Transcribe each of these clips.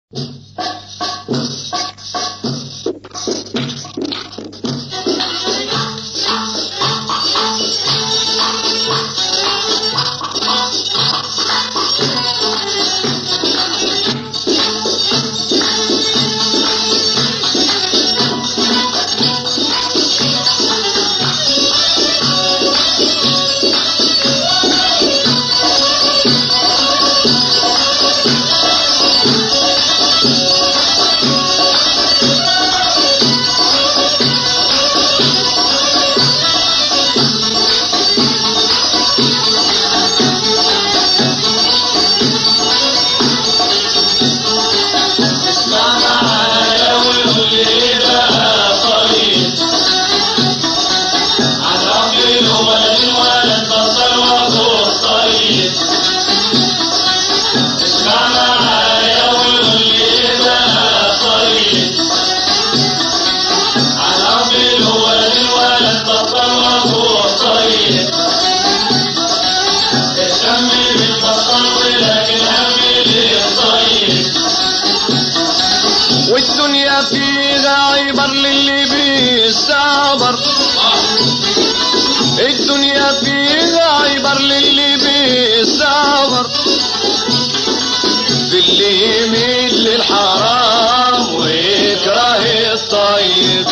والدنيا فيها عبر للي بيستعبر، الدنيا فيها عبر للي بيستعبر، باللي يميل للحرام ويكره الطيب.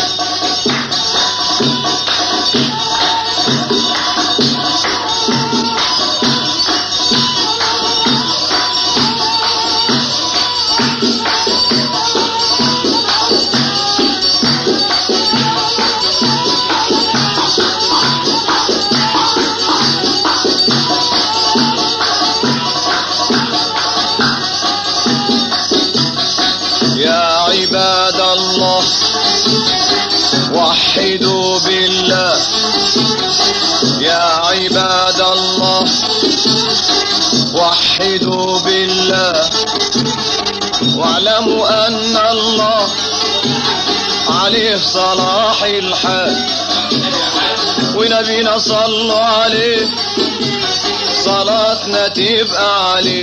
عباد الله وحدوا بالله، يا عباد الله وحدوا بالله، واعلموا أن الله عليه صلاح الحال، ونبينا صلوا عليه صلاتنا تبقى عليه،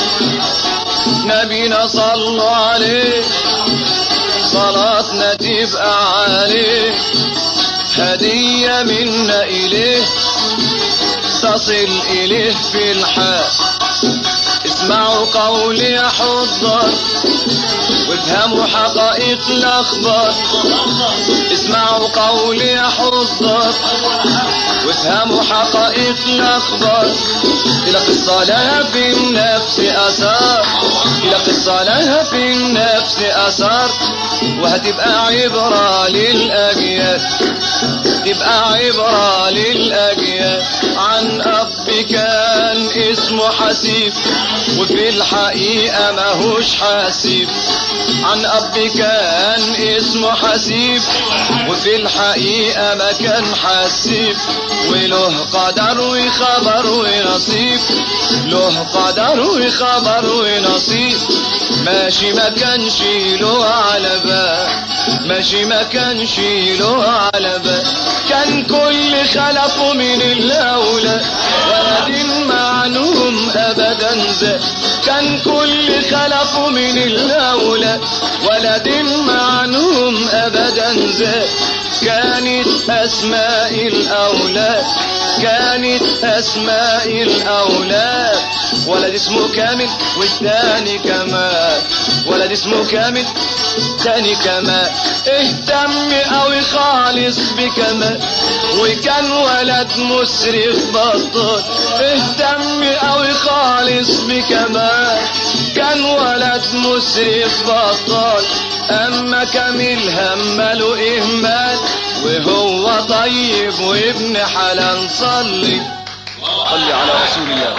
نبينا صلوا عليه صلاتنا تبقى عليه، هدية منا إليه تصل إليه في الحال. اسمعوا قولي يا حضار وافهموا حقائق الأخبار، اسمعوا قولي يا حضار وافهموا حقائق الأخبار. إلى قصة لها في النفس أثار، إلى قصة لها في النفس أثار، وهتبقى عبرة للأجيال، تبقى عبرة للأجيال. عن أب كان اسمه حسيب وفي الحقيقة ماهوش حسيب، عن أب كان اسمه حسيب وفي الحقيقة ما كان حسيب، وله قدر وخبر ونصيب، له قدر وخبر ونصيب. ماشي ما كانش له على بال، ماشي ما كانش له على بال، كان كل خلقه من الأولى ولد معنوم أبدا زاد، كان كل خلقه من الأولى ولد معنوم أبدا زاد. كانت أسماء الأولاد، كانت أسماء الأولاد، ولد اسمه كامل والتاني كمال، ولد اسمه كامل تاني كمال. اهتم قوي خالص بكمال وكان ولد مسرف بطال، اهتم قوي خالص بكمال كان ولد مسرف بطال. اما كامل همله اهمال وهو طيب وابن حلال. صلي صلي على رسول الله.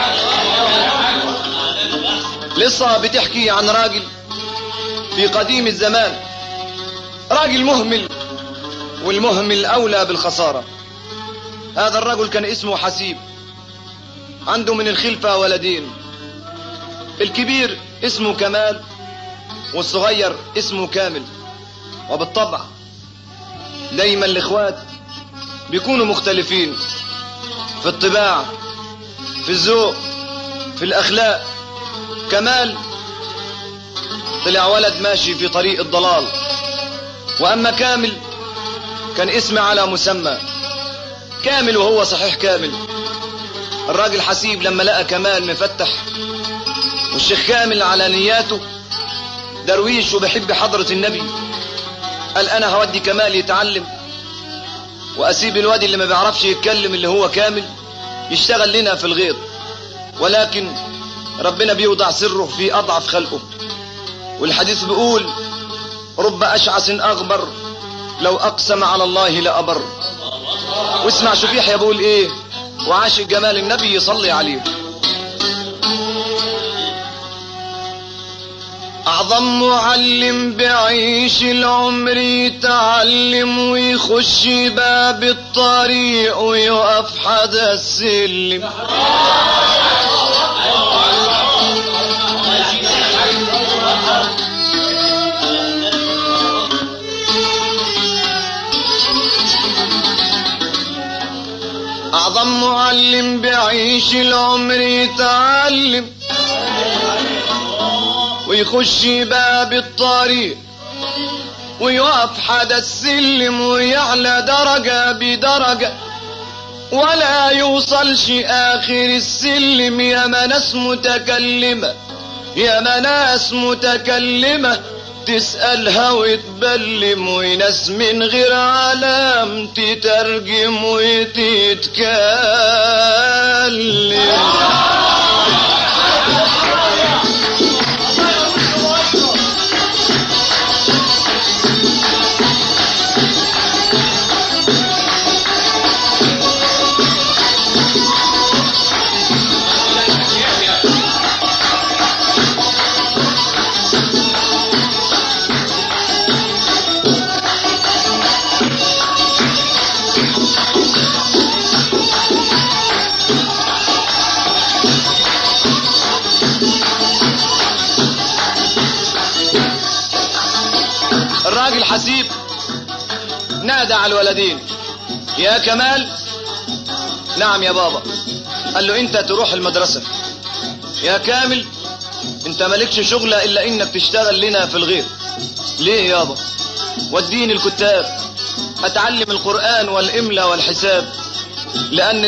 لسه بتحكي عن راجل في قديم الزمان، راجل مهمل، والمهمل اولى بالخسارة. هذا الرجل كان اسمه حسيب، عنده من الخلفة ولدين، الكبير اسمه كمال والصغير اسمه كامل. وبالطبع دايما الاخوات بيكونوا مختلفين في الطباع، في الذوق، في الاخلاق. كمال طلع ولد ماشي في طريق الضلال. وأما كامل كان اسم على مسمى، كامل وهو صحيح كامل. الراجل حسيب لما لقى كمال مفتح والشيخ كامل على نياته درويش وبحب حضرة النبي، قال أنا هودي كمال يتعلم وأسيب الوادي اللي ما بيعرفش يتكلم اللي هو كامل يشتغل لنا في الغيط. ولكن ربنا بيوضع سره في أضعف خلقه، والحديث بيقول رب أشعث أغبر لو أقسم على الله لأبر. واسمع شوف يحيى بيقول إيه، وعاشق جمال النبي يصلي عليه. أعظم معلم بعيش العمر يتعلم ويخش باب الطريق ويقف حدا السلم. أعظم معلم بعيش العمر يتعلم ويخش باب الطريق ويقف حدا السلم ويعلى درجة بدرجة ولا يوصلش آخر السلم. يا ناس متكلمة، يا ناس متكلمة تسألها وتبلم، وناس من غير علام تترجم وتتكلم. الراجل حسيب نادى على الولدين، يا كمال. نعم يا بابا. قال له انت تروح المدرسة. يا كامل انت مالكش شغلة الا انك تشتغل لنا في الغيط. ليه يابا؟ وديني الكتاب اتعلم القرآن والاملا والحساب، لان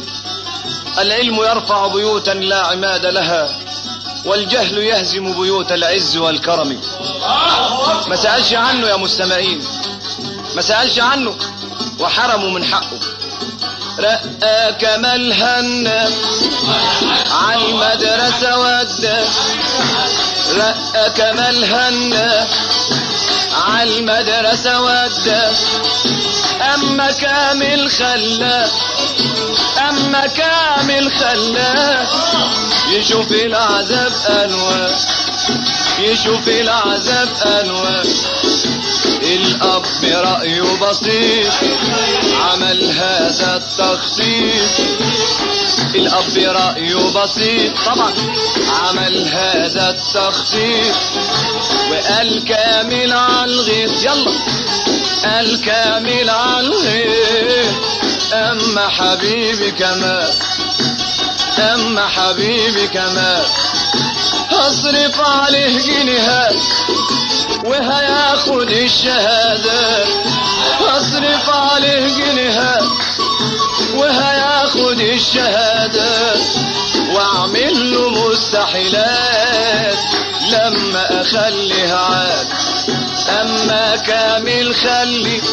العلم يرفع بيوتا لا عماد لها، والجهل يهزم بيوت العز والكرم. ما سألش عنه يا مستمعين، ما سألش عنه وحرموا من حقه. رقى كمال هنا على المدرسة وده، رقى كمال هنا على المدرسة وده. أما كامل خلاه، أما كامل خلاه يشوف العذاب أنواع، يشوف العذاب أنواع. الأب رأيه بسيط عمل هذا التخطيط، الأب رأيه بسيط طبعا عمل هذا التخطيط. وقال كامل عالغيط، يلا قال كامل عالغيط. أما حبيبي كمال، أما حبيبي كمال هصرف عليه جنيهات وهياخد الشهادة، هصرف عليه جنيهات وهياخد الشهادة، واعمل له مستحيلات لما اخليها عاد. اما كامل خلي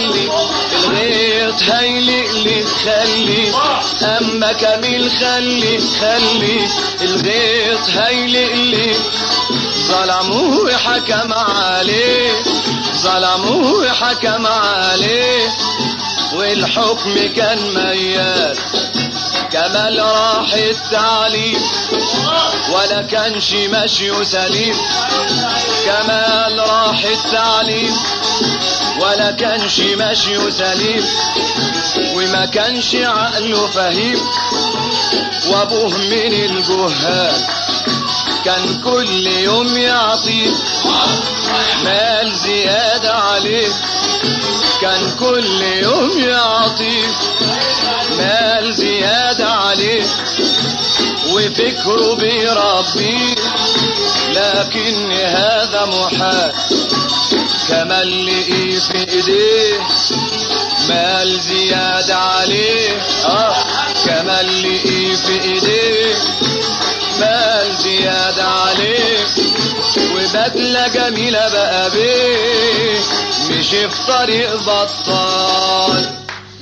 الغيط هيلقلي خلي، اما كامل خلي الغيط هيلقلي. ظلموه حكم عليه، ظلموه حكم عليه، والحكم كان ميال. كمال راح التعليم ولا كانش ماشي سليم، كمال راح التعليم ولا كانش ماشي سليم، وما كانش عقله فهيم. وابوه من الجهال كان كل يوم يعطيه مال زيادة عليه، كان كل يوم يعطيه مال زيادة عليه، وفكره بيربيه. لكن هذا ده محال كمال لقيه في ايديه مال زيادة عليه كمال لقيه في ايديه مال زيادة عليه وبدلة جميلة بقى بيه مشي في طريق بطال.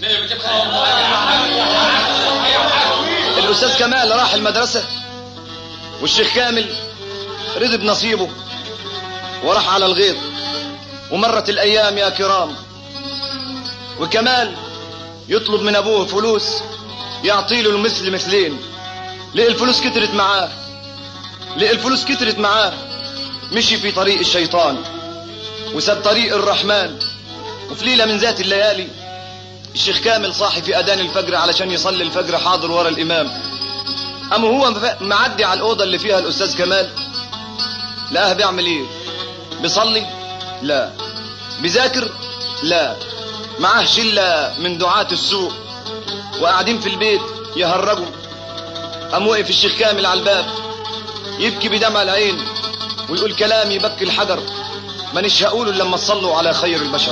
الأستاذ كمال راح المدرسة والشيخ كامل رضي بنصيبه وراح على الغيط. ومرت الأيام يا كرام وكمال يطلب من أبوه فلوس يعطيله المثل مثلين. لقى الفلوس كترت معاه الفلوس كترت معاه مشي في طريق الشيطان وساب طريق الرحمن. وفي ليلة من ذات الليالي الشيخ كامل صاحي في أذان الفجر علشان يصلي الفجر حاضر ورا الإمام. أما هو معدي على الأوضة اللي فيها الأستاذ كمال لقاه بيعمل إيه؟ بيصلي؟ لا. بيذاكر؟ لا. معاه شلة من دعاة السوق وقاعدين في البيت يهرجوا. قام وقف الشيخ كامل على الباب يبكي بدمع العين ويقول كلام يبكي الحجر مانيش هقوله لما تصلوا على خير البشر.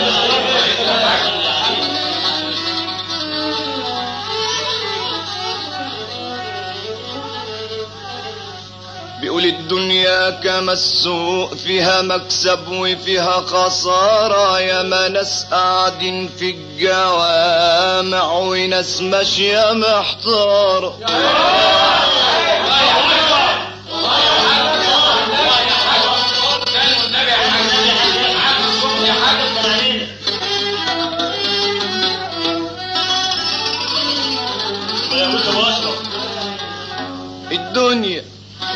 بيقول الدنيا كما السوق فيها مكسب وفيها خسارة ياما ناس قاعدين في الجوامع وناس ماشية محتارة. الدنيا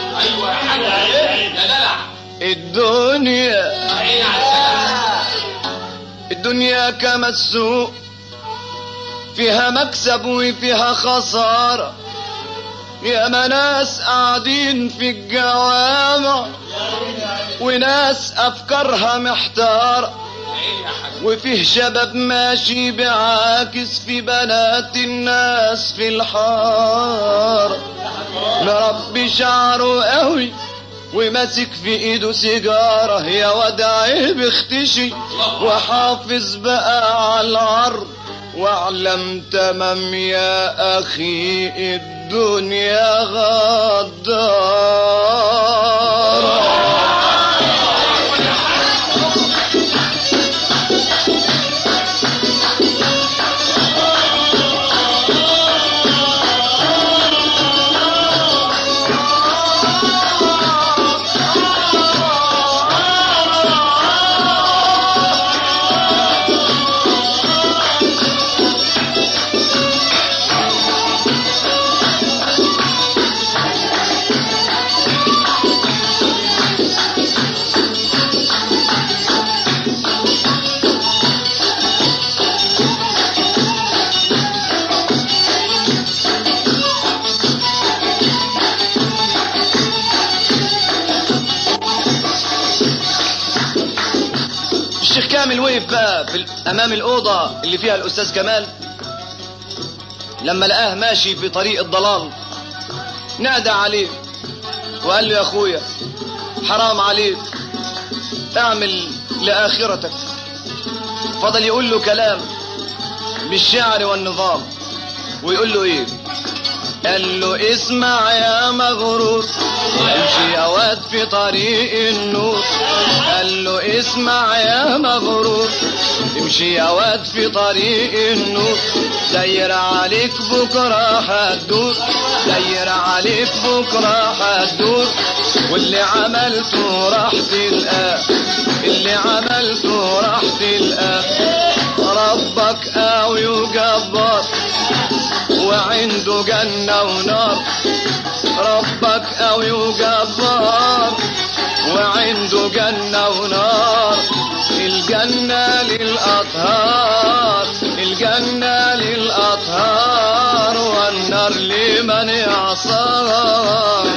الدنيا كما السوق فيها مكسب وفيها خسارة ياما ناس قاعدين في الجوامع وناس أفكارها محتارة وفيه شباب ماشي بعاكس في بنات الناس في الحارة مربي شعره قوي وماسك في ايده سيجارة يا وداعي بيختشي وحافظ بقى على العرض واعلم تمام يا اخي الدنيا غدارة. كامل وقف بقى امام الاوضه اللي فيها الاستاذ كمال لما لقاه ماشي في طريق الضلال نادى عليه وقال له يا اخويا حرام عليك اعمل لاخرتك. فضل يقول له كلام بالشعر والنظام ويقول له ايه؟ قال له اسمع يا مغرور امشي يا واد في طريق النور. قال له اسمع يا مغرور امشي يا واد في طريق النور. داير عليك بكره هتدور داير عليك بكره هتدور واللي عملته راح تلقاه اللي عملته راح تلقاه. ربك قوي وجبار وعنده جنة ونار. ربك قوي وجبار وعنده جنة ونار. الجنة للأطهار الجنة للأطهار والنار لمن يعصار.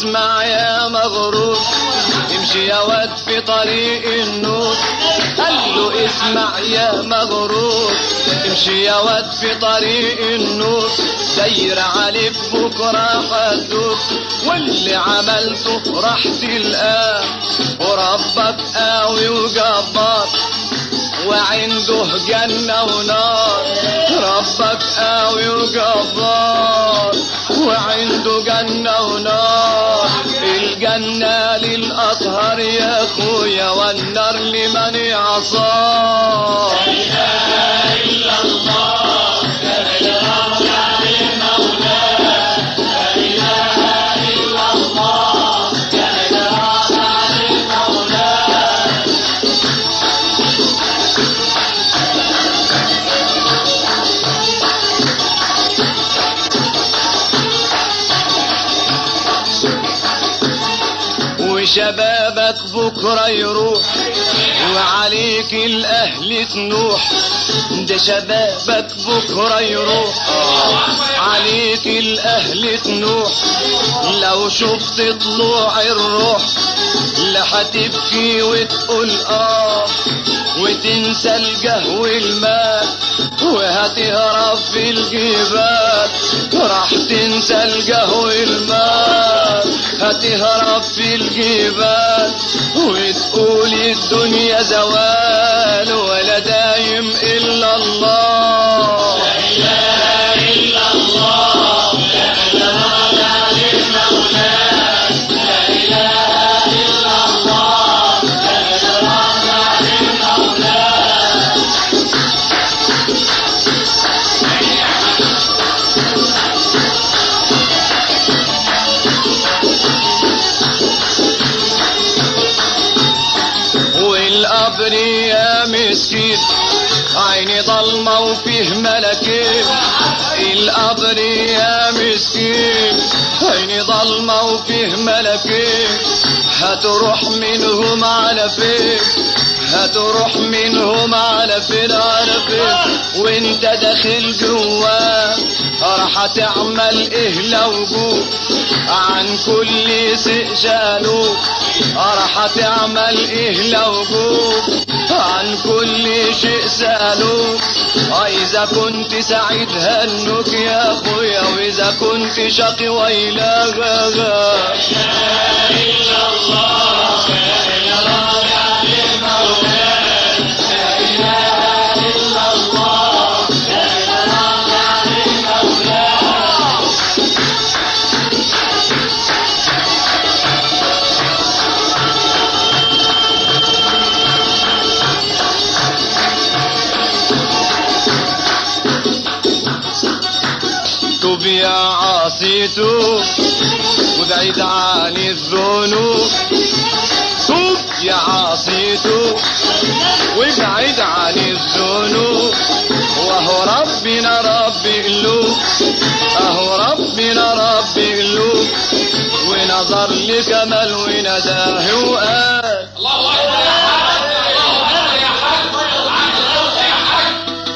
اسمع يا مغرور امشي يا واد في طريق النور. قال له اسمع يا مغرور امشي يا واد في طريق النور. داير عليك بكره هتدور واللي عملته راح تلقاه. وربك قوي وجبار وعنده جنة ونار. ربك قوي وجبار وعنده جنة ونار. الجنة للأطهار يا أخويا والنار لمن يعصاه. لا إله إلا الله لا إله إلا الله لا إله إلا الله لا إله إلا الله. وشبابك بكرة يروح وعليك الأهل تنوح. ده شبابك بكرة يروح عليك الأهل تنوح. لو شفت طلوع الروح لا هتبكي وتقول وتنسى الجهو المال وهتهرب في الجبال. راح تنسى الجهو المال هتهرب في الجبال وتقول الدنيا زوال ولا دايم إلا الله. لا إله إلا الله لا إله إلا الله لا إله إلا الله لا إله إلا الله. والقبر يا مسكين عيني ضلمة وفيه ملكين. القبر يا مسكين عيني ضلمة وفيه ملكين. هتروح منهم على فين هتروح منهم على فين على فين. وانت داخل جواه راح تعمل ايه لو جو عن كل شيء شالوك. راح تعمل ايه لو جو عن كل شيء سألوك. اذا كنت سعيد هنوك يا اخويا واذا كنت شقي ويلاك. لا اله الا الله لا اله الا الله لا اله الا الله لا اله الا الله. توب يا عاصي توب وابعد عن الذنوب. توب يا عاصي توب وابعد عن الذنوب. وهو ربنا رب قلوب اهو ربنا رب قلوب. ونظر لكمال ونداه وقال الله اكبر يا حاج الله اكبر يا حاج.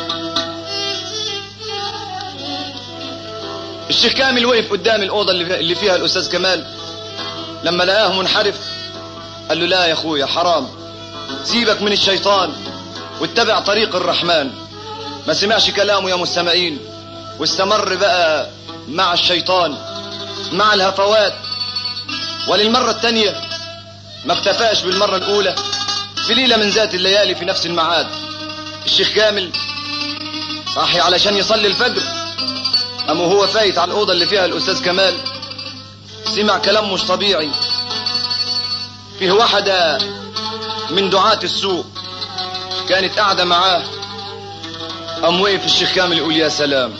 الشيخ كامل وقف قدام الأوضة اللي فيها الأستاذ كمال. لما لقاه منحرف قال له لا يا أخويا حرام سيبك من الشيطان واتبع طريق الرحمن. ما سمعش كلامه يا مستمعين واستمر بقى مع الشيطان مع الهفوات. وللمرة الثانية ما اكتفاش بالمرة الأولى. في ليلة من ذات الليالي في نفس الميعاد الشيخ كامل صاحي علشان يصلي الفجر. أما هو فايت على الأوضة اللي فيها الأستاذ كمال سمع كلام مش طبيعي. فيه واحدة من دعاة السوء كانت قاعدة معاه. قام وقف الشيخ كامل يقول يا سلام.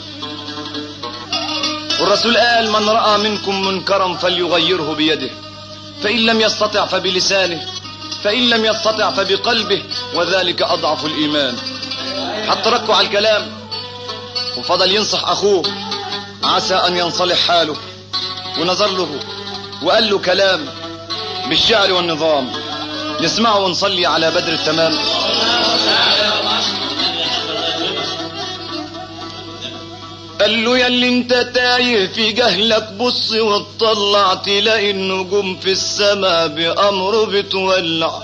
والرسول قال من رأى منكم منكرا فليغيره بيده فإن لم يستطع فبلسانه فإن لم يستطع فبقلبه وذلك أضعف الإيمان. حط ركوا على الكلام وفضل ينصح أخوه عسى أن ينصلح حاله. ونظر له وقال له كلام بالشعر والنظام نسمعه ونصلي على بدر التمام. قال له يا اللي انت تايه في جهلك بص واتطلع تلاقي النجوم في السما بأمره بتولع.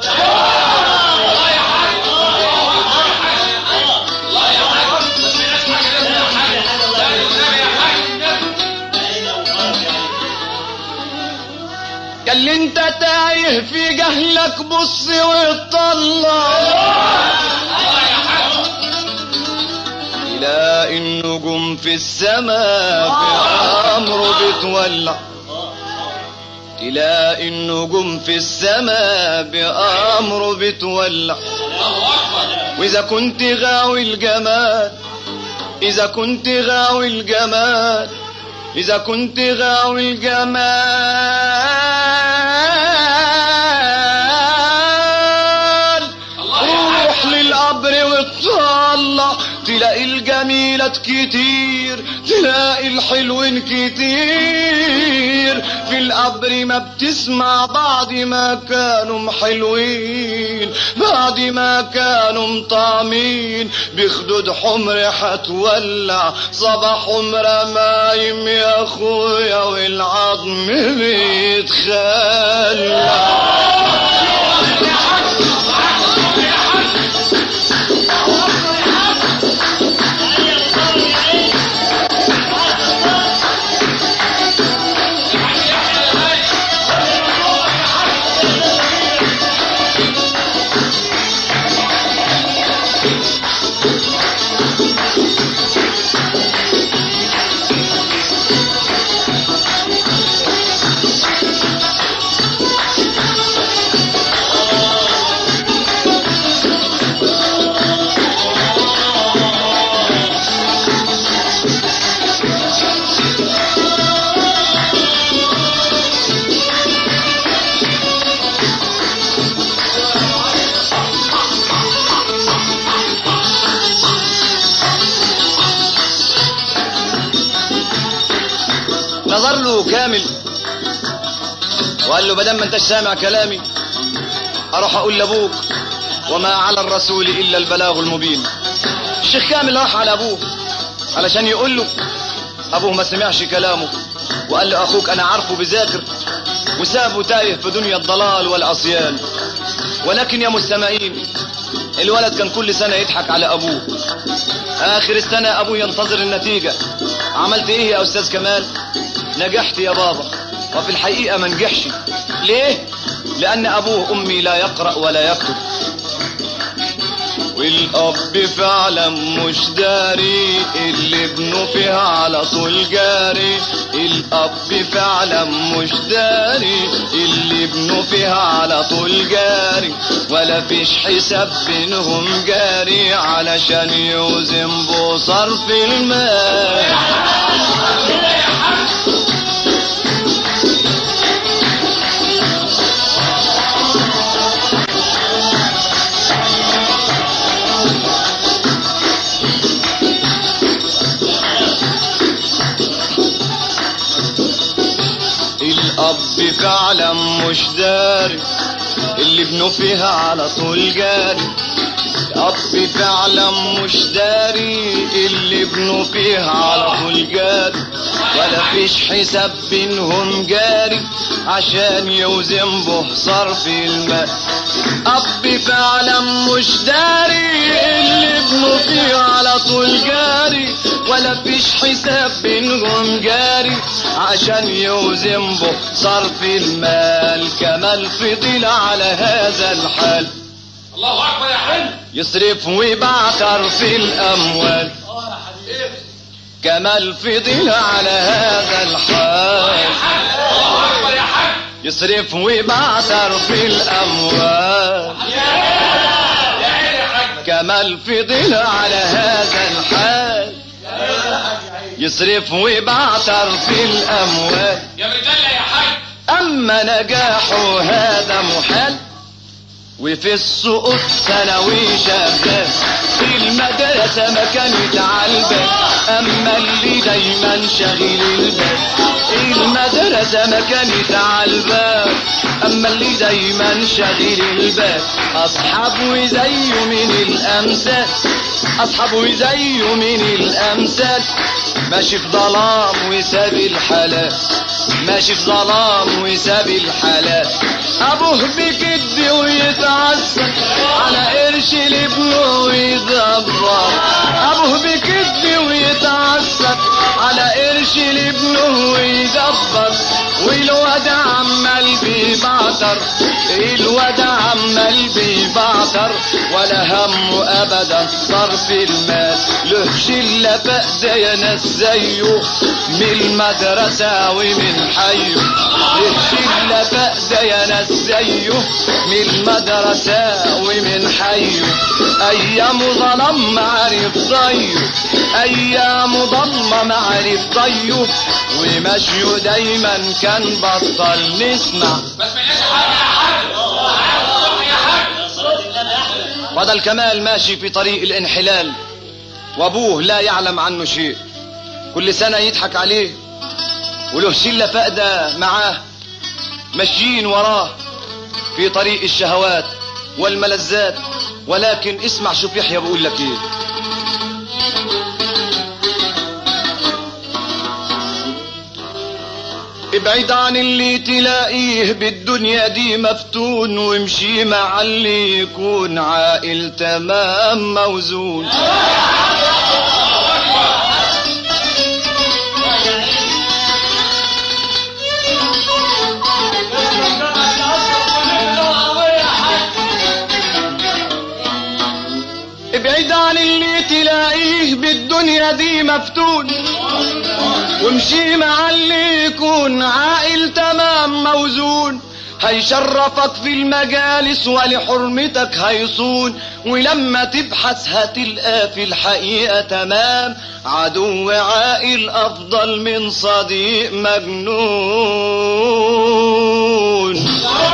قال لي انت تايه في جهلك بص واتطلع تلاقي النجوم في السماء بأمره بتولع. تلاقي النجوم في السماء بأمره بتولع. وإذا كنت غاوي الجمال إذا كنت غاوي الجمال إذا كنت غاوي الجمال روح للقبر واتطلع تلاقي الجميلات كتير تلاقي الحلوين كتير. في القبر ما بتسمع بعد ما كانوا حلوين بعد ما كانوا مطعمين بخدود حمر حتولع صباح حمر مايم يا اخويا والعظم بيتخلع. نظر له كامل وقال له بدل ما انتش سامع كلامي اروح اقول لابوك وما على الرسول الا البلاغ المبين. الشيخ كامل راح على ابوه علشان يقول له. ابوه ما سمعش كلامه وقال له اخوك انا عارفه بذاكر وسابه تايه في دنيا الضلال والعصيان. ولكن يا مستمعين الولد كان كل سنة يضحك على ابوه. اخر السنة ابوه ينتظر النتيجة. عملت ايه يا استاذ كمال؟ نجحت يا بابا. وفي الحقيقة ما نجحش. ليه؟ لان ابوه امي لا يقرأ ولا يكتب. والاب فعلا مش داري اللي ابنه فيها على طول جاري. الاب فعلا مش داري اللي ابنه فيها على طول جاري. ولا فيش حساب بينهم جاري علشان يوزن بصرف المال. الاب فعلا مش داري اللي ابنه فيها على طول جاري. الاب فعلا مش داري اللي ابنه فيها على طول جاري. ولا فيش حساب بينهم جاري عشان يوزن به صرف المال. اب فعلا مش داري اللي ابنه فيها على طول جاري. ولا فيش حساب بينهم جاري عشان يوزن به صرف المال. كمال فضل على هذا الحال. الله اكبر يا حلو. يصرف ويبعتر في الاموال. كمال فضل على هذا الحال. الله اكبر يا حلو. يصرف ويبعتر في الاموال. كمال فضل على هذا الحال. يصرف ويبعتر في الاموال. يا رجاله يا حاج. اما نجاحه هذا محال. وفي السقوط ثانوي شغال. في المدرسة ما كانت عالبال. اما اللي دايما شاغل البال المدرسة مكاني على الباب، اما اللي دايما شاغل الباب اصحابه زيه من الامثال، اصحابه زيه من الامثال. ماشي في ظلام وساب الحلال، ماشي في ظلام وساب الحلال. ابوه بكد ويتعصب على قرش لابنه ويدبر، ابوه بكد ويتعصب على قرش لابنه ويدبر. والواد عمال بيبعتر، الواد عمال بيبعتر، ولا همه ابدا صرف المال. له شله فقده يا ناس زيه من المدرسه ومن حيه، له شله فقده يا ناس زيه من المدرسه ومن حيه. ايام ظلم معرف ضيه، ايام ظلمه معرف ضيه، ومشيه دايما كان بطل نسمع. بس من ايش حاجه يا حاج؟ يا حاج فضل كمال ماشي في طريق الانحلال، وابوه لا يعلم عنه شيء. كل سنة يضحك عليه، وله شلة فقدة معاه ماشيين وراه في طريق الشهوات والملذات. ولكن اسمع شوف يحيى بيقول لك ايه. ابعد عن اللي تلاقيه بالدنيا دي مفتون، وامشي مع اللي يكون عاقل تمام موزون. ابعد عن اللي تلاقيه بالدنيا دي مفتون، وامشي مع اللي يكون عاقل تمام موزون. هيشرفك في المجالس ولحرمتك هيصون، ولما تبحث هتلقى في الحقيقة تمام. عدو عاقل أفضل من صديق مجنون.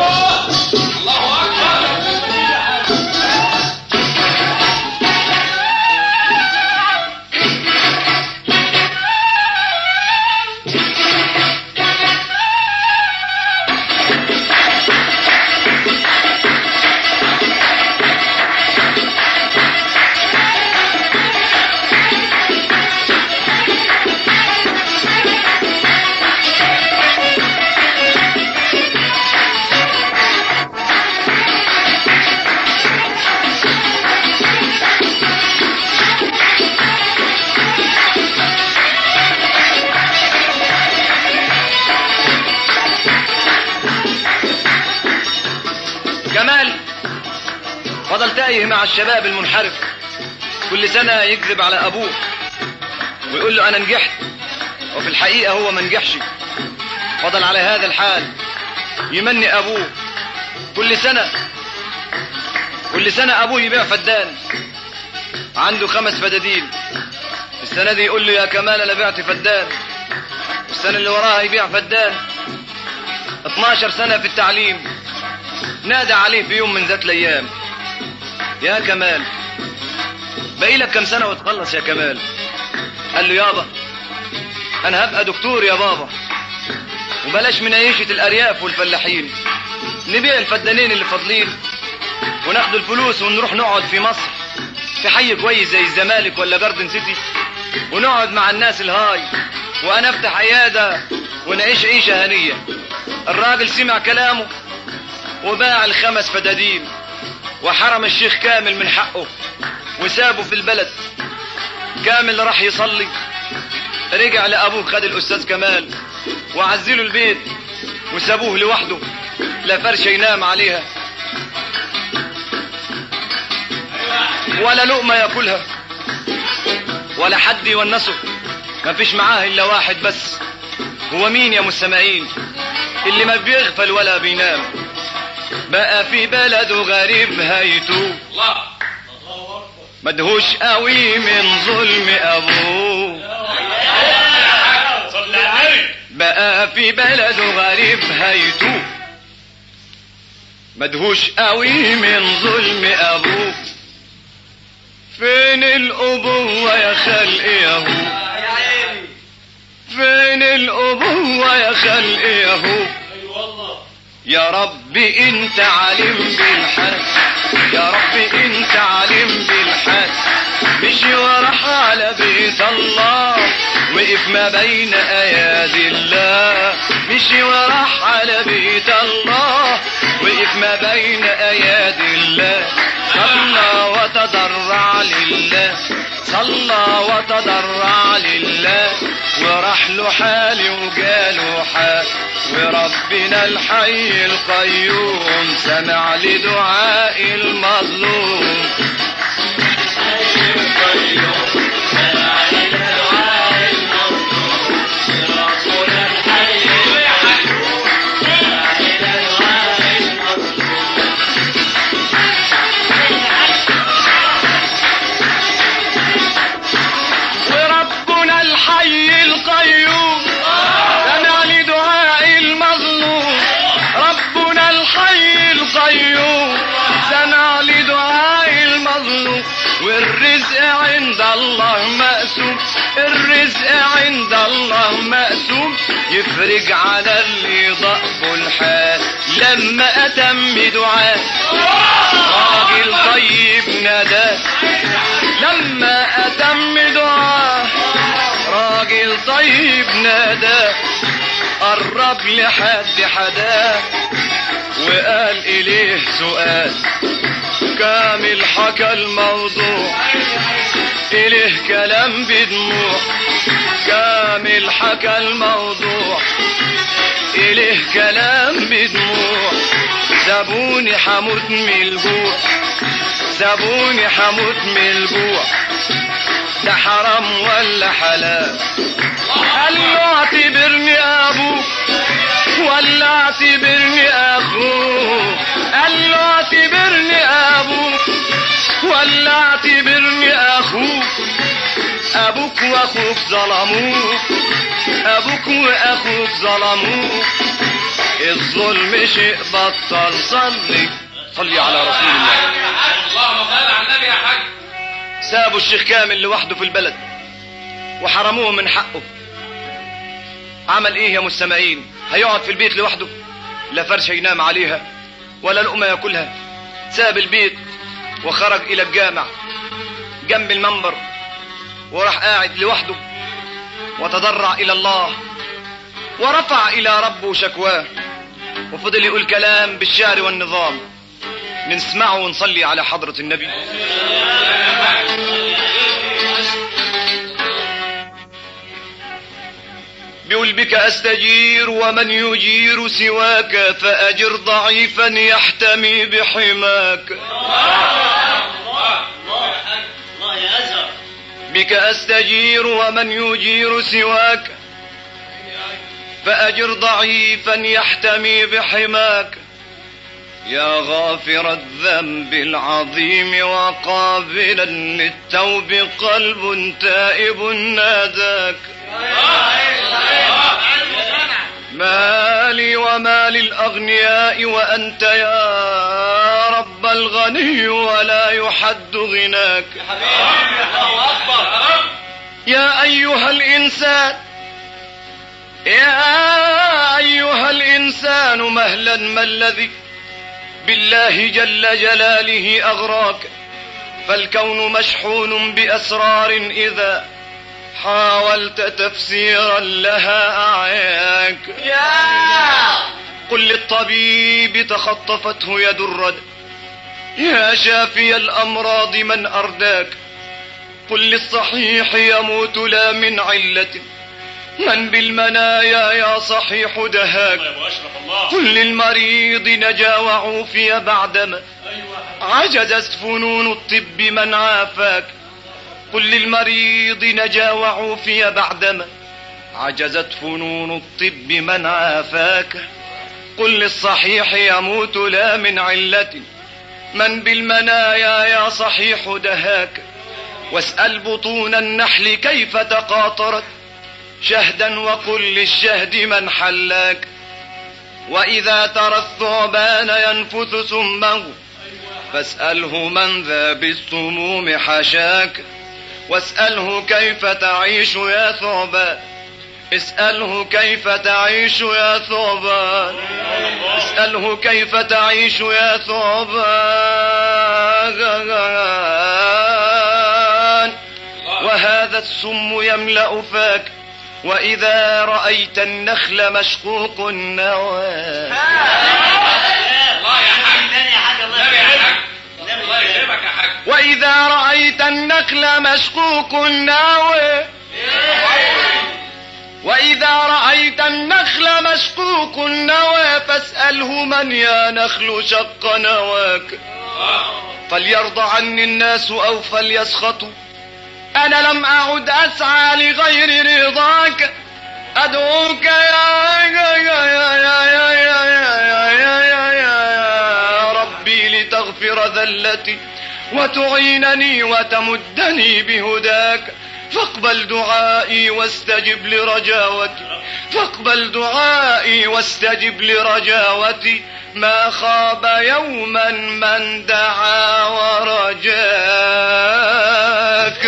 كمال فضل تايه مع الشباب المنحرف، كل سنة يكذب على أبوه ويقول له أنا نجحت، وفي الحقيقة هو ما نجحش. فضل على هذا الحال يمني أبوه. كل سنة أبوه يبيع فدان، عنده 5 فدادين. السنة دي يقول له يا كمال أنا بعت فدان، السنة اللي وراها يبيع فدان. 12 سنة في التعليم. نادى عليه في يوم من ذات الأيام، يا كمال باقي لك كم سنة وتخلص يا كمال؟ قال له يابا أنا هبقى دكتور يا بابا، وبلاش من عيشة الأرياف والفلاحين، نبيع الفدانين اللي فاضلين وناخد الفلوس ونروح نقعد في مصر في حي كويس زي الزمالك ولا جاردن سيتي، ونقعد مع الناس الهاي، وأنا أفتح عيادة ونعيش عيشة هنية. الراجل سمع كلامه وباع ال5 فدادين، وحرم الشيخ كامل من حقه وسابه في البلد. كامل راح يصلي، رجع لأبوه، خد الأستاذ كمال وعزله البيت وسابوه لوحده، لا فرشة ينام عليها ولا لقمة ياكلها ولا حد يونسه. مفيش معاه إلا واحد بس. هو مين يا مستمعين؟ اللي ما بيغفل ولا بينام. بقى في بلده غريب هيتوب، مدهوش قوي من ظلم ابوه. بقى في بلده غريب هيتوب، مدهوش قوي من ظلم ابوه. فين الابوة يا خلق يا هو؟ فين الابوة ويا خلق يهو. يا رب انت عليم بالحال، يا رب انت عليم بالحال. مشي وراح على بيت الله وقف ما بين ايادي الله. مشي وراح على بيت الله وقف ما بين ايادي الله. صلى وتضرع لله، صلى وتضرع لله، وراح له حالي وجاله حال. وربنا الحي القيوم سمع لدعاء المظلوم. وربنا الحي القيوم سمع لدعاء المظلوم. ربنا الحي القيوم سمع لدعاء المظلوم. والرزق عند الله مقسوم، الرزق عند الله مقسوم. يفرج على اللي ضعفه الحال. لما اتم دعاء راجل طيب ناداه، لما اتم دعاء راجل طيب ناداه. قرب لحد حداه وقال اليه سؤال كامل، حكى الموضوع اليه كلام بدموع. كامل حكى الموضوع اليه كلام بدموع. سابوني حموت من الجوع، سابوني حموت من الجوع. ده حرام ولا حلال؟ قال له اعتبرني ابوك ولا اعتبرني اخوك. قال له اعتبرني ابوك ولا اعتبرني اخوك. ابوك واخوك ظلموك، ابوك واخوك ظلموك. الظلم شيء بطل. صلي صلي على رسول الله. اللهم صل على النبي يا حاج. سابوا الشيخ كامل لوحده في البلد وحرموه من حقه. عمل ايه يا مستمعين؟ هيقعد في البيت لوحده؟ لا فرشة ينام عليها ولا لقمة ياكلها. ساب البيت وخرج الى الجامع جنب المنبر وراح قاعد لوحده وتضرع الى الله ورفع الى ربه شكواه. وفضل يقول كلام بالشعر والنظام. نسمعه ونصلي على حضرة النبي. بيقول بك استجير ومن يجير سواك، فاجر ضعيفا يحتمي بحماك. بك استجير ومن يجير سواك، فاجر ضعيفا يحتمي بحماك. يا غافر الذنب العظيم وقابلا للتوب قلب تائب ناداك. مالي ومال الأغنياء وأنت يا رب الغني ولا يحد غناك. يا أيها الإنسان، يا أيها الإنسان مهلا ما الذي بالله جل جلاله أغراك. فالكون مشحون بأسرار إذا حاولت تفسيرا لها أعياك. قل للطبيب تخطفته يد الرد يا شافي الأمراض من أرداك. قل للصحيح يموت لا من علة من بالمنايا يا صحيح دهاك. قل للمريض نجا وعوفي بعدما عجزت فنون الطب من عافاك. قل للمريض نجا وعوفي بعدما عجزت فنون الطب من عافاك. قل للصحيح يموت لا من علة من بالمنايا يا صحيح دهاك. واسأل بطون النحل كيف تقاطرت شهدا وقل للشهد من حلاك. وإذا ترى الثعبان ينفث سمه فاسأله من ذا بالسموم حشاك. واسأله كيف تعيش يا ثعبان اسأله كيف تعيش يا ثعبان، اسأله كيف تعيش يا ثعبان، وهذا السم يملأ فاك، وإذا رأيت النخل مشقوق النوى. وإذا رأيت النخل مشقوق النوى، وإذا رأيت النخل مشقوق النوى فاسأله من يا نخل شق نواك، فليرضى عني الناس أو فليسخطوا، أنا لم أعد أسعى لغير رضاك، أدعوك يا ربي لتغفر ذلتي وتعينني وتمدني بهداك، فاقبل دعائي واستجب لرجاوتي، فاقبل دعائي واستجب لرجاوتي، ما خاب يوما من دعا ورجاك.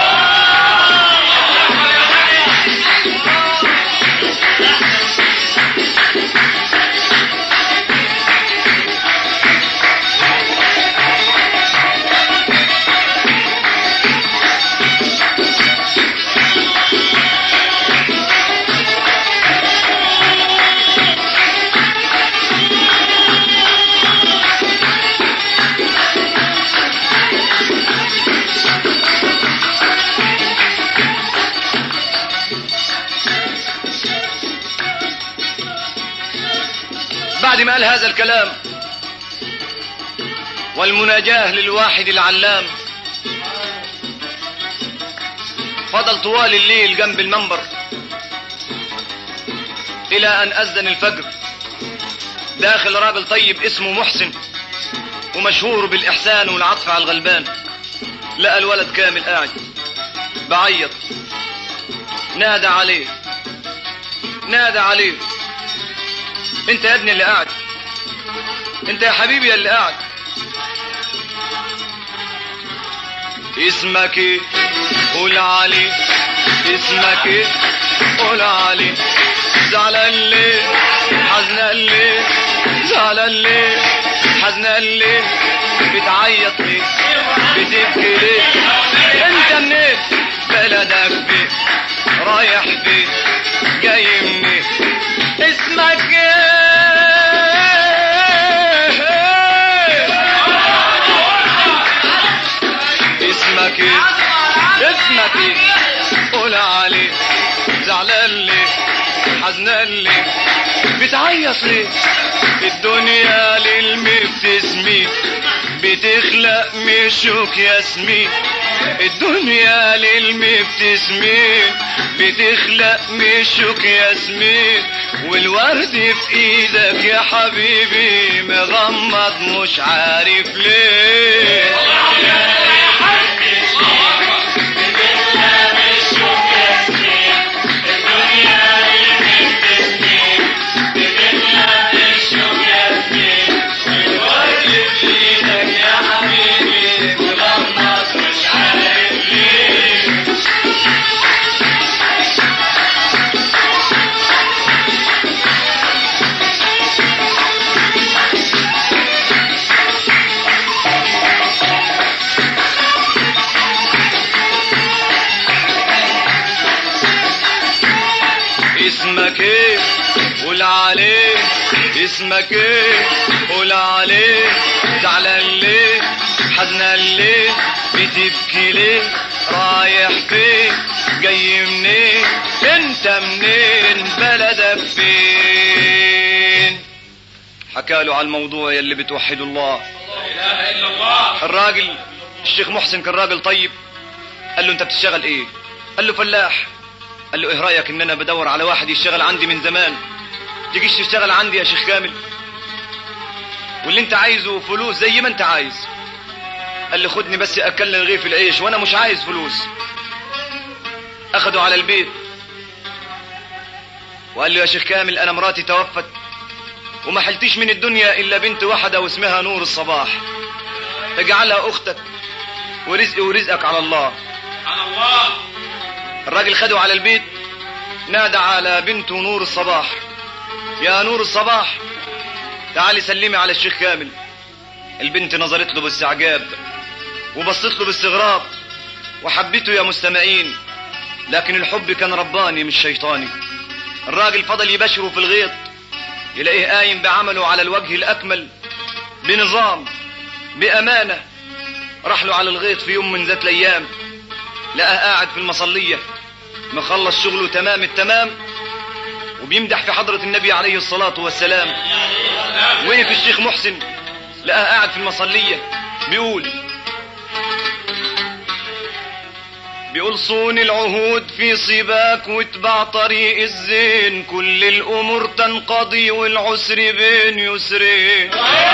بعد ما قال هذا الكلام والمناجاة للواحد العلام، فضل طوال الليل جنب المنبر إلى أن أذن الفجر. داخل راجل طيب اسمه محسن ومشهور بالإحسان والعطف على الغلبان، لقى الولد كامل قاعد بعيط، نادى عليه، نادى عليه، انت يا ابني اللي قاعد، انت يا حبيبي اللي قاعد، اسمك ايه؟ قول عليه، اسمك ايه؟ قول عليه، زعلان ليه؟ حزنان ليه؟ زعلان ليه؟ حزنان ليه؟ بتعيط ليه؟ بتبكي ليه؟ انت منين؟ بلدك فين؟ رايح فين؟ جاي منين؟ اسمك ايه؟ اسمك ايه؟ اسمك ايه؟ قول عليه، زعلان ليه؟ حزنان ليه؟ بتعيط ليه؟ الدنيا للمبتسمين بتخلق مشوك ياسمين، الدنيا للمبتسمين بتخلق مشوك ياسمين، والورد في ايدك يا حبيبي مغمض مش عارف ليه. اسمك ايه؟ قول عليه، اسمك ايه؟ قول عليه، زعلان ليه؟ حزنان ليه؟ بتبكي ليه؟ رايح فين؟ جاي منين؟ انت منين؟ بلدك فين؟ حكاله على الموضوع يلي بتوحدوا الله. لا اله الا الله. الراجل الشيخ محسن كان راجل طيب، قال له انت بتشتغل ايه؟ قال له فلاح. قال له ايه رايك ان انا بدور على واحد يشتغل عندي من زمان، تجيش تشتغل عندي يا شيخ كامل؟ واللي انت عايزه فلوس زي ما انت عايز. قال لي خدني بس اكلني رغيف العيش وانا مش عايز فلوس. اخده على البيت وقال له يا شيخ كامل انا مراتي توفت وما حلتيش من الدنيا الا بنت واحده واسمها نور الصباح، اجعلها اختك ورزقي ورزقك على الله. سبحان الله. الراجل خده على البيت نادى على بنته نور الصباح: يا نور الصباح تعالي سلمي على الشيخ كامل. البنت نظرت له باستعجاب وبصت له باستغراب وحبته يا مستمعين، لكن الحب كان رباني مش شيطاني. الراجل فضل يبشره في الغيط، يلاقيه قايم بعمله على الوجه الأكمل بنظام بأمانة. راح له على الغيط في يوم من ذات الأيام، لقاه قاعد في المصلية مخلص شغله تمام التمام وبيمدح في حضرة النبي عليه الصلاة والسلام. وقف الشيخ محسن لقاه قاعد في المصلية بيقول صون العهود في صباك واتبع طريق الزين، كل الأمور تنقضي والعسر بين يسرين.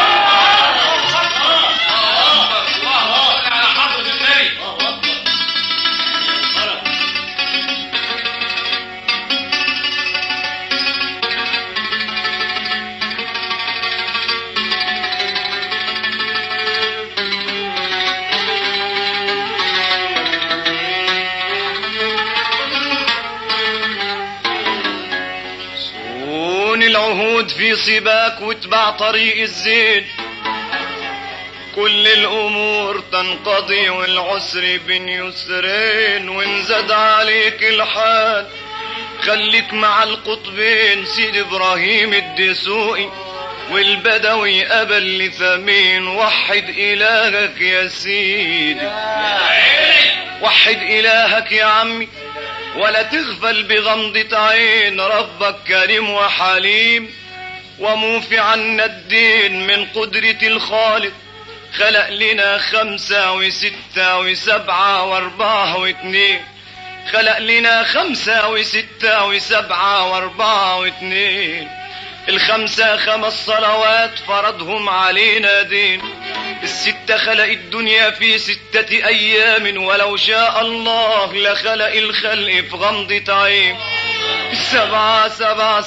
العهود في صباك واتبع طريق الزين، كل الامور تنقضي والعسر بين يسرين. وان زاد عليك الحال خليك مع القطبين، سيد ابراهيم الدسوقي والبدوي ابا لثمين. وحد الهك يا سيدي، وحد الهك يا عمي، ولا تغفل بغمضة عين. ربك كريم وحليم وموفي عنا الدين. من قدرة الخالق خلق لنا 5 و6 و7 و4 و2، خلق لنا 5 و6 و7 و4 و2. ال5 5 صلوات فرضهم علينا دين. ال6 خلق الدنيا في 6 أيام، ولو شاء الله لخلق الخلق في غمضة عين. ال7 7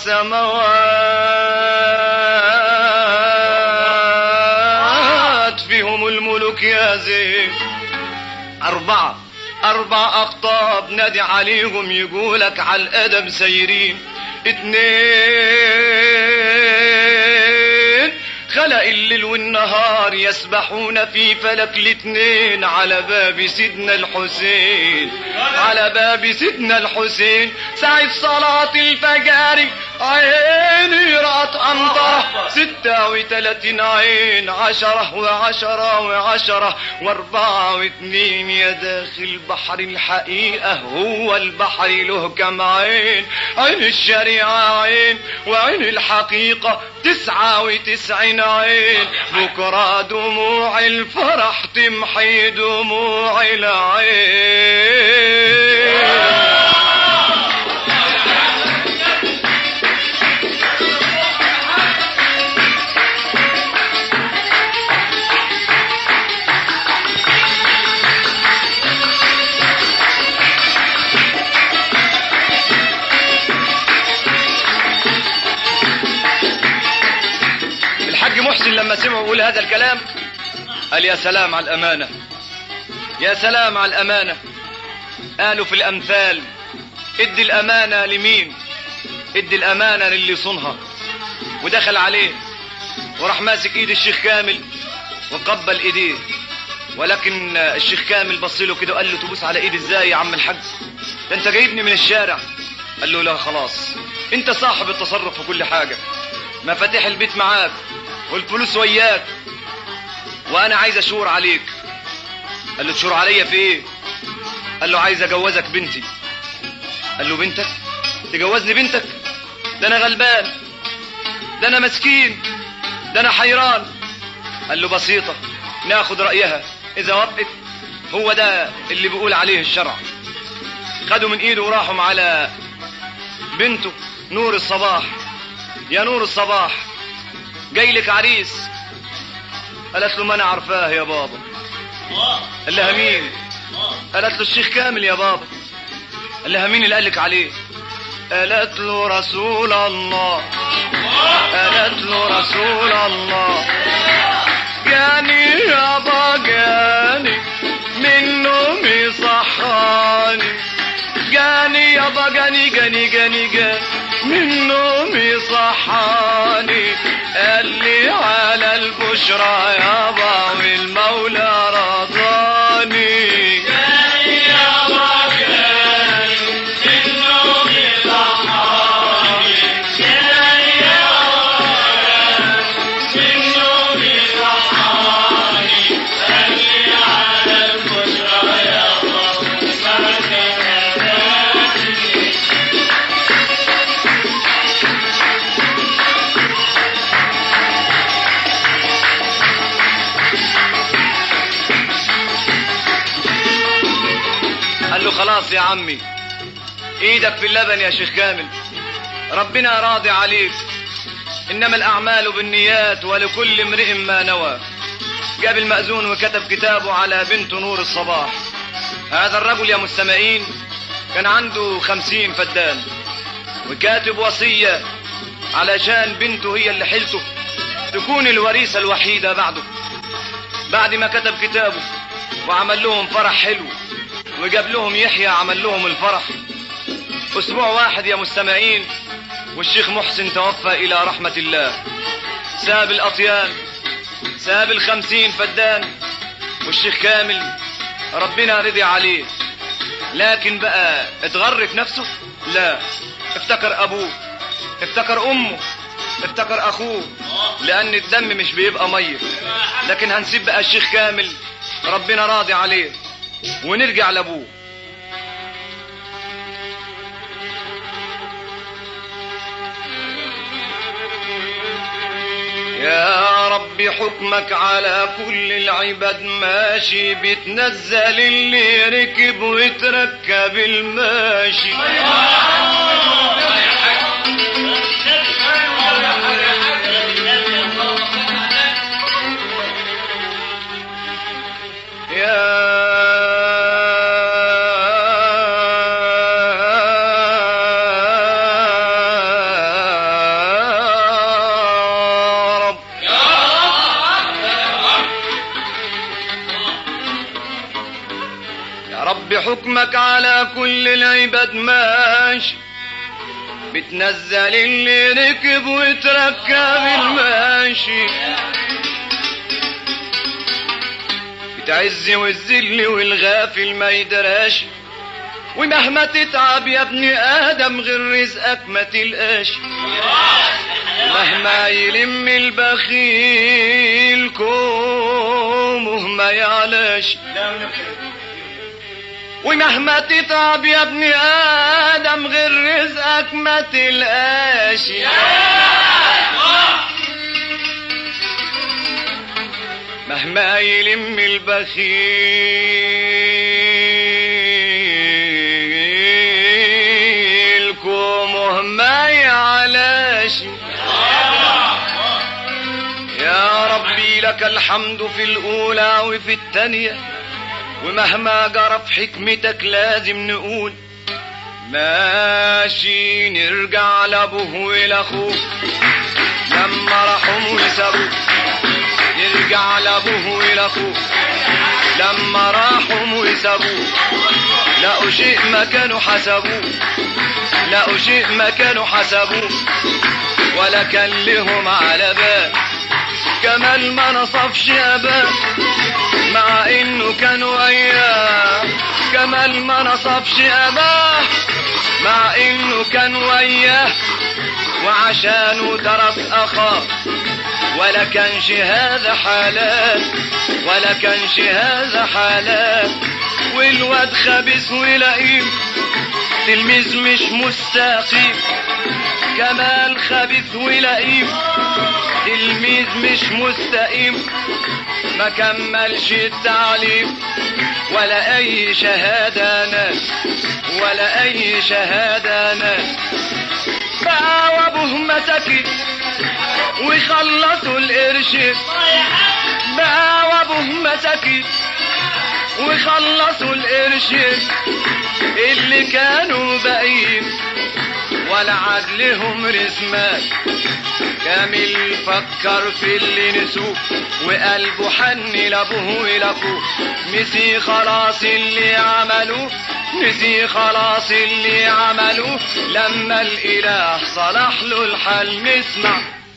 سماوات فيهم الملك يا زين. 4 أقطاب نادي عليهم يقولك على الأدب سيرين. 2 خلق الليل والنهار يسبحون في فلك. ال2 على باب سيدنا الحسين، على باب سيدنا الحسين. ساعة صلاة الفجر عيني رأت أمطرة 36 عين. 10 و10 و10 و4 و2. يا داخل بحر الحقيقة هو البحر له كم عين. عين الشريعة عين وعين الحقيقة 99 عين. بكرة دموع الفرح تمحي دموع العين. الحاج محسن لما سمعه يقول هذا الكلام قال يا سلام على الأمانة، يا سلام على الأمانة. قالوا في الأمثال ادي الأمانة لمين؟ ادي الأمانة للي صنها. ودخل عليه وراح ماسك ايد الشيخ كامل وقبل ايديه، ولكن الشيخ كامل بص له كده وقال له تبوس على ايدي ازاي يا عم الحاج؟ ده انت جايبني من الشارع. قال له لا خلاص، انت صاحب التصرف في كل حاجة، مفاتيح البيت معاك والفلوس وياك، وانا عايز اشور عليك. قال له تشور عليا في ايه؟ قال له عايز اجوزك بنتي. قال له بنتك؟ تجوزني بنتك؟ ده انا غلبان، ده انا مسكين، ده انا حيران. قال له بسيطة، ناخد رأيها، اذا وافقت هو ده اللي بيقول عليه الشرع. خدوا من ايده وراحوا على بنته نور الصباح. يا نور الصباح جاي لك عريس. قالت له ما انا عارفاه يا بابا. قال لها مين؟ قالت له الشيخ كامل يا بابا. قال لها مين اللي قال لك عليه؟ قالت له رسول الله. قالت له رسول الله جاني يابا جاني من نومي صحاني، جاني يابا جاني جاني جاني جاني من نومي صحاني، قال لي على البشرى يابا والمولى رضاني. جاني يابا جاني من نومي صحاني، جاني يابا جاني من نومي صحاني، قال لي على البشرى يابا والمولى رضاني. قال له خلاص يا عمي، ايدك في اللبن يا شيخ كامل، ربنا راضي عليك، انما الاعمال بالنيات ولكل امرئ ما نوى. جاب المأذون وكتب كتابه على بنت نور الصباح. هذا الرجل يا مستمعين كان عنده 50 فدان، وكاتب وصية علشان بنته هي اللي حيلته تكون الوريثة الوحيدة بعده. بعد ما كتب كتابه وعمل لهم فرح حلو وجاب لهم يحيى عمل لهم الفرح، اسبوع واحد يا مستمعين والشيخ محسن توفى الى رحمة الله. ساب الاطيان، ساب 50 فدان، والشيخ كامل ربنا رضي عليه. لكن بقى اتغر في نفسه؟ لا، افتكر ابوه، افتكر امه، افتكر اخوه، لان الدم مش بيبقى ميه. لكن هنسيب بقى الشيخ كامل ربنا راضي عليه ونرجع لابوه. يا رب حكمك على كل العباد ماشي، بتنزل اللي ركب وتركب الماشي. حكمك على كل العباد ماشي، بتنزل اللي ركب وتركب الماشي. بتعز والذل والغافل ما يدراش، ومهما تتعب يا ابن ادم غير رزقك ما تلقاش. مهما يلم البخيل كومه ما يعلاش، ومهما تتعب يا ابن ادم غير رزقك ما تلقاش. مهما يلم البخيل كومه ما يعلاش. يا ربي لك الحمد في الاولى وفي الثانيه، ومهما جرى في حكمتك لازم نقول ماشي. نرجع لابوه ولاخوه لما راحوا وسابوه، نرجع لابوه ولاخوه لما راحوا وسابوه. لقوا شيء ما كانوا حسبوه، لقوا شيء ما كانوا حسبوه، ولا كان لهم على بال. كمال ما نصفش اباه مع انه كان وياه، كمال ما نصفش اباه مع انه كان وياه، وعشانه ترك اخاه. ولا كانش هذا حلال، ولا كانش هذا حلال. والواد خبيث ولئيم، تلميذ مش مستقيم. كمال خبيث ولئيم، تلميذ مش مستقيم. ما كملش التعليم ولا اي شهادة ناس، ولا اي شهادة ناس. بقى وابوه مساكين ويخلصوا القرشين، بقى وابوه مساكين ويخلصوا القرشين اللي كانوا باقيين، ولا عدلهم رسمات. كامل فكر في اللي نسوه وقلبه حن لابوه ولاخوه، نسي خلاص اللي عملوه نسي خلاص اللي عملوه لما الاله صلح له الحال. نسمع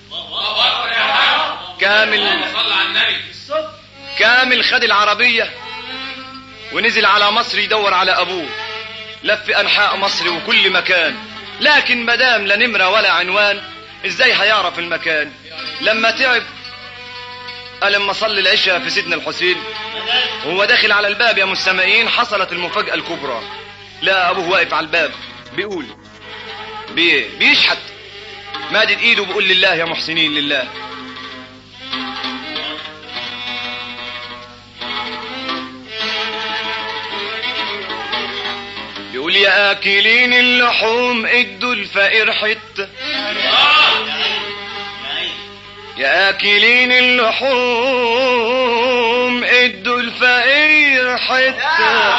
كامل خد العربية ونزل على مصر يدور على ابوه. لف انحاء مصر وكل مكان، لكن مدام لا نمرة ولا عنوان ازاي هيعرف المكان؟ لما تعب قال اما صلي العشاء في سيدنا الحسين وهو داخل على الباب يا مستمعين حصلت المفاجأة الكبرى. لا ابوه واقف على الباب بيقول بيشحت مادد ايده بيقول لله يا محسنين لله. بيقول يا اكلين اللحوم ادوا الفقير حته، يا اكلين اللحوم ادوا الفقير حته،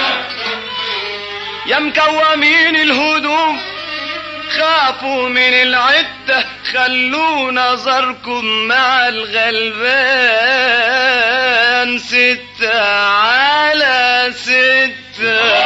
يا مكومين الهدوم خافوا من العده خلوا نظركم مع الغلبان 6 على 6.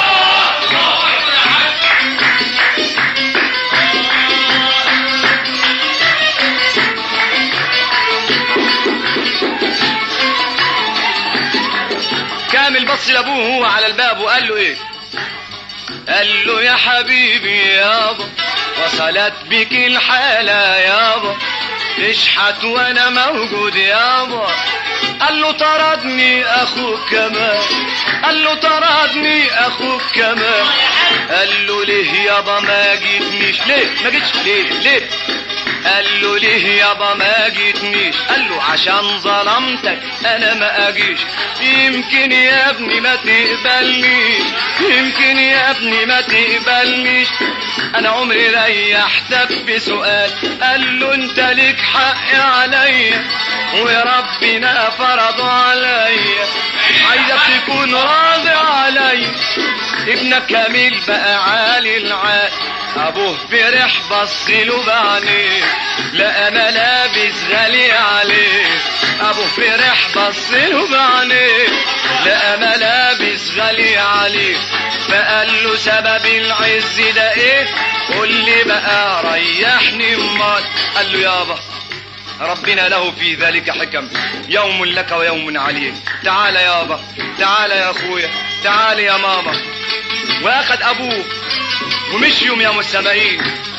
كامل بص لابوه وهو على الباب وقال له ايه؟ قال له يا حبيبي يابا وصلت بك الحالة يابا تشحت وانا موجود يابا. قال له طردني اخوك كمان، قال له طردني اخوك كمان. قال له ليه يابا ما جيتنيش؟ ليه ما جيتش؟ ليه قال له ليه يابا ما جيتنيش؟ قال له عشان ظلمتك انا ما اجيش. يمكن يا ابني ما تقبلنيش، يمكن يا ابني ما تقبلنيش، انا عمري ريحتك بسؤال. قال له انت ليك حق عليا وربنا فرضه عليا، عايزك تكون راضي عليا. ابنك كامل بقى عالي العال، ابوه فرح بصله بعينيه لقى ملابس غالية عليه. ابوه فرح بصله بعينيه لقى ملابس غالية عليه. فقال له سبب العز ده ايه؟ قول لي بقى ريحني امال. قال له يابا ربنا له في ذلك حكم، يوم لك ويوم عليك. تعال يابا تعال يا اخويا تعال يا ماما. واخد ابوه ومشيهم يا مستمعين.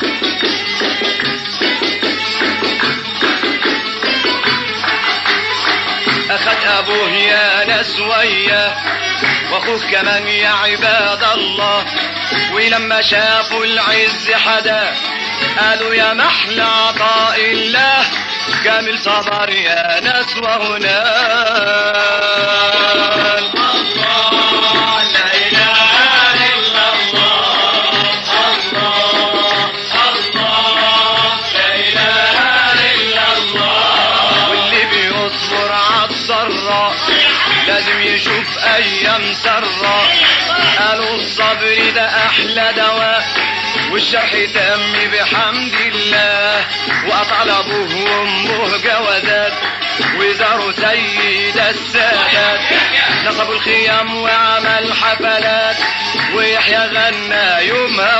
اخد ابوه يا ناس وياه واخوه كمان يا عباد الله. ولما شافوا العز حدا قالوا يا محلى عطاء الله، كامل صبر يا ناس وهنال. الله لا اله الا الله، الله الله لا اله الا الله. واللي بيصبر عالضراء لازم يشوف ايام سراء. قالوا الصبر ده احلى دواء والشرح تم بحمد الله. وقطع لابوه وامه جوازات وزاروا سيد السادات، نصبوا الخيام وعمل حفلات ويحيى غنى يومها